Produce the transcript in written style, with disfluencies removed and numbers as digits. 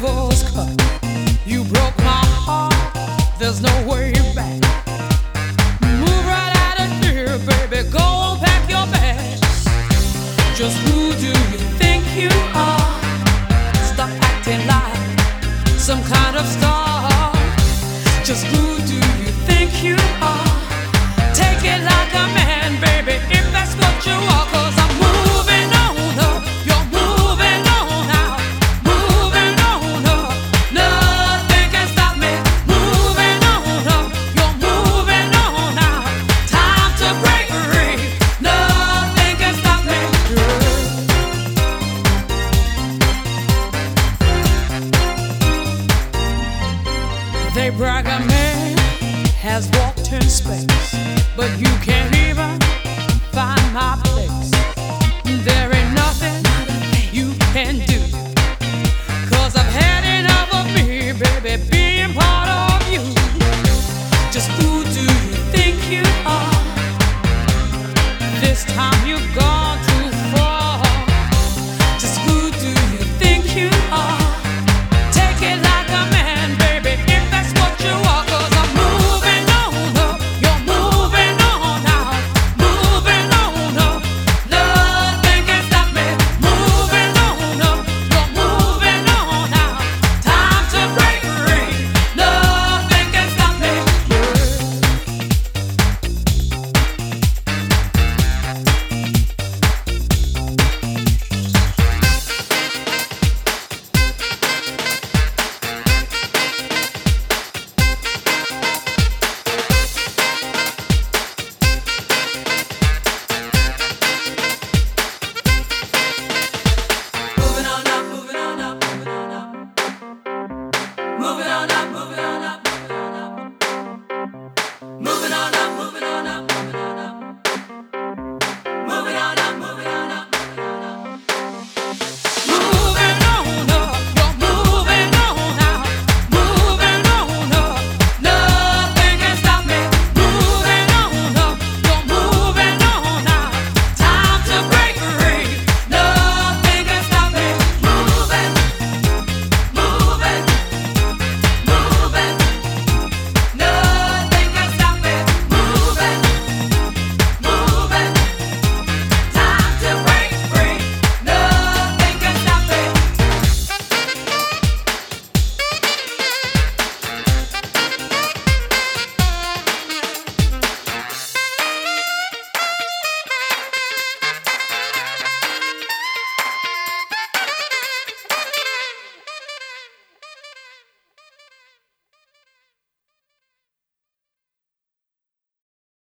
divorce cut. You broke my heart, there's no way back. Move right out of here, baby, go pack your bags. Just who do you think you are? Stop acting like some kind of star. Just who do you think you are? Take it like a man, baby, if that's what you are. 'Cause I'm moving on up, you're moving on out. Moving on up, nothing can stop me. Moving on up, you're moving on out. Time to break free, nothing can stop me. They brag a man has walked in space, but you can't even find my place. There ain't nothing you can do, 'cause I've had enough of me, baby, being part of you. Just who do you think you are? This time you've gone too far. Just who do you think you are? Take it like a man, baby, if that's what you are. 'Cause I'm moving on up, you're moving on out. Moving on up, nothing can stop me. Moving on up, you're moving on out. Time to break free, nothing can stop me. Moving on up, moving on up, moving on up. Moving on up,